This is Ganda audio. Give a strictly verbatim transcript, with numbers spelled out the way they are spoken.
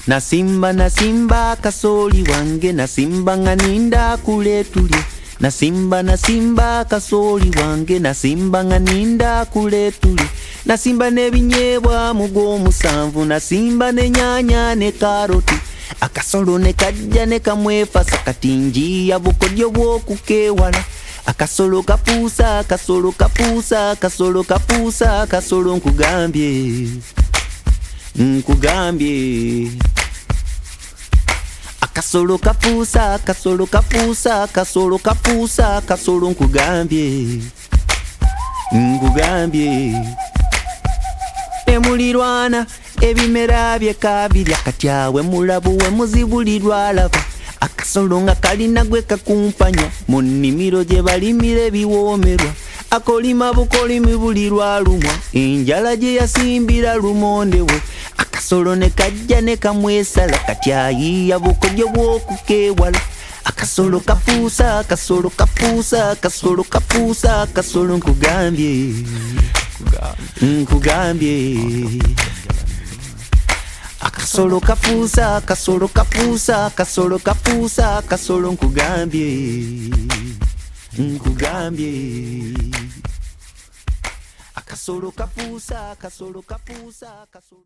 Nasimba nasimba kasoli wange, nasimba nganinda kule tulye. Nasimba nasimba kasoli wange, nasimba nganinda kule tulye. Nasimba nebinyebwa mugo musanvu, nasimba ne nyanya ne karoti. Akasolo ne kajja ne kamwefasa katinji abukodyo bwokukewala. Akasolo kapusa, akasolo kapusa, akasolo kapusa, akasolo nkugambye, nkugambye. Akasolo kapusa, akasolo kapusa, akasolo kapusa, akasolo nkugambye, nkugambye. Emulirwana ebimera byekabirya katyawe mulabu we muzibulirwa laba. Akasolo nga kalina gwe kakumpanya mu nnimiro gye balimira ebiwoomerwa. Akolima bukolimi bulirwa lumwa, enjala gye yasimbira lumonde we. Akasolo ne kajja ne kamwesala katyayiya bukodyo bwokukewala. Akasolo kapuusa, akasolo kapuusa, akasolo kapuusa, akasolo nkugambye, nkugambye. Akasolo kapuusa, akasolo kapuusa, akasolo kapuusa, akasolo nkugambye, nkugambye. Akasolo kapuusa, akasolo kapuusa, akasolo